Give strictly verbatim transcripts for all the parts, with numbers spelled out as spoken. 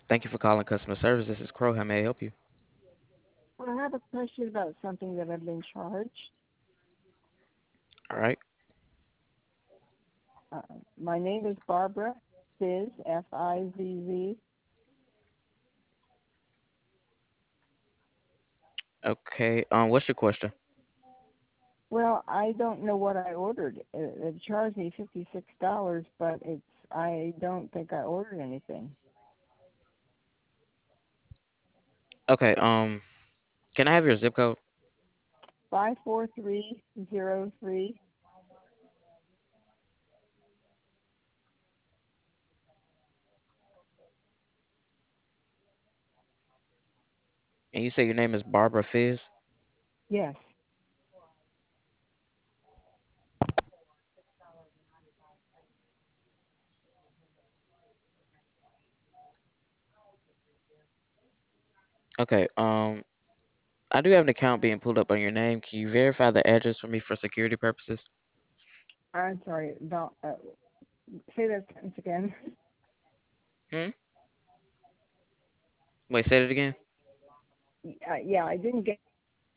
Thank you for calling customer service. This is Crow. How may I help you? Well, I have a question about something that I've been charged. All right. Uh, my name is Barbara Fizz, F I Z Z. Okay. Um, what's your question? Well, I don't know what I ordered. It, it charged me fifty-six dollars but it's I don't think I ordered anything. Okay. Um, can I have your zip code? five four three zero three. And you say your name is Barbara Fizz. Yes. Okay. Um, I do have an account being pulled up on your name. Can you verify the address for me for security purposes? I'm sorry. About, uh, say that sentence again. Hmm. Wait. Say it again. uh, yeah, I didn't get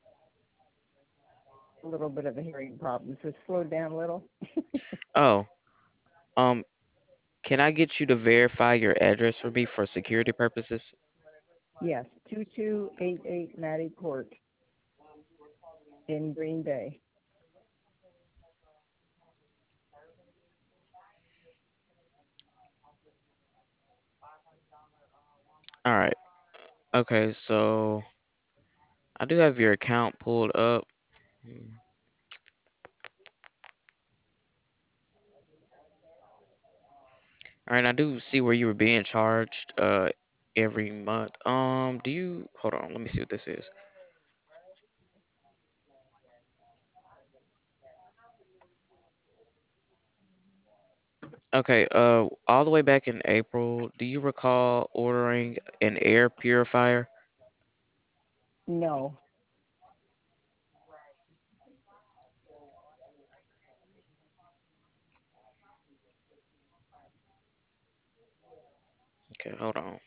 a little bit of a hearing problem, so slow down a little. Oh. Um. Can I get you to verify your address for me for security purposes? Yes, two two eight eight Matty Court in Green Bay. All right. Okay. So I do have your account pulled up. Hmm. All right, I do see where you were being charged uh every month. Um, do you hold on, let me see what this is. Okay, uh all the way back in April, do you recall ordering an air purifier? No. Okay, hold on.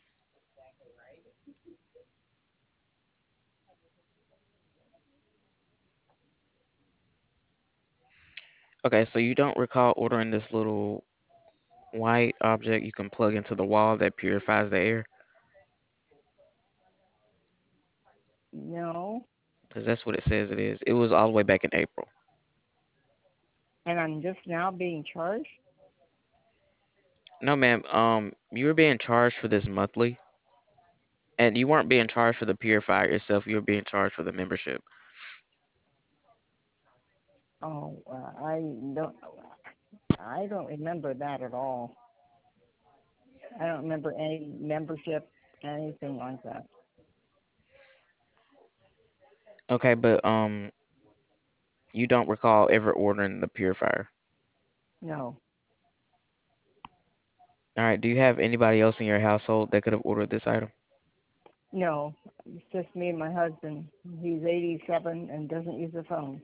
Okay, so you don't recall ordering this little white object you can plug into the wall that purifies the air? No. Because that's what it says it is. It was all the way back in April. And I'm just now being charged? No, ma'am. Um, you were being charged for this monthly, and you weren't being charged for the purifier itself. You were being charged for the membership. Oh, uh, I don't. I don't remember that at all. I don't remember any membership, anything like that. Okay, but um, you don't recall ever ordering the purifier. No. All right. Do you have anybody else in your household that could have ordered this item? No. It's just me and my husband. He's eighty-seven and doesn't use a phone.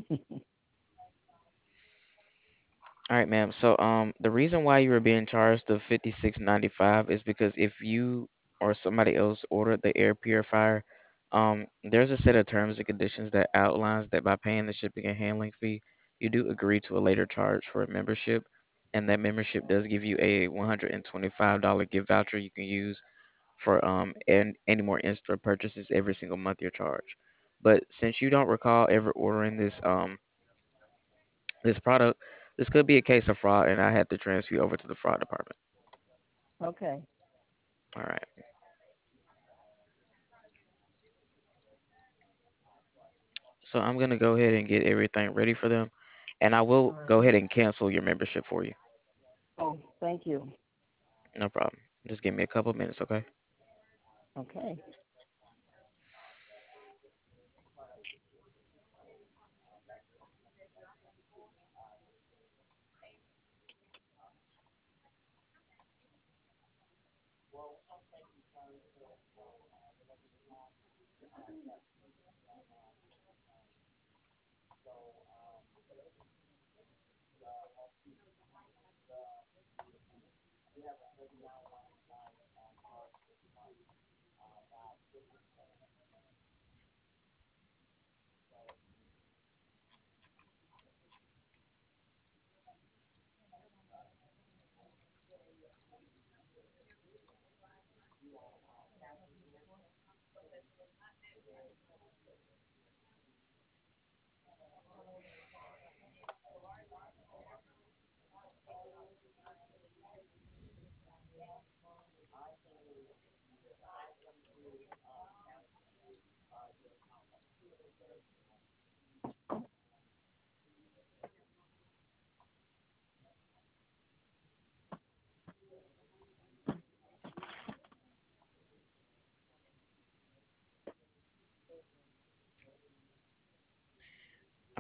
All right, ma'am. So um, the reason why you were being charged the fifty six ninety five is because if you or somebody else ordered the air purifier, um, there's a set of terms and conditions that outlines that by paying the shipping and handling fee, you do agree to a later charge for a membership, and that membership does give you a one hundred and twenty five dollar gift voucher you can use for um and any more in-store purchases every single month you're charged. But since you don't recall ever ordering this um this product, this could be a case of fraud, and I had to transfer you over to the fraud department. Okay. All right. So I'm gonna go ahead and get everything ready for them, and I All will go right. ahead and cancel your membership for you. Oh, thank you. No problem. Just give me a couple minutes, okay? Okay.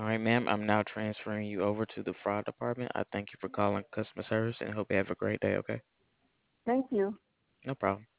All right, ma'am. I'm now transferring you over to the fraud department. I thank you for calling customer service and hope you have a great day. Okay. Thank you. No problem.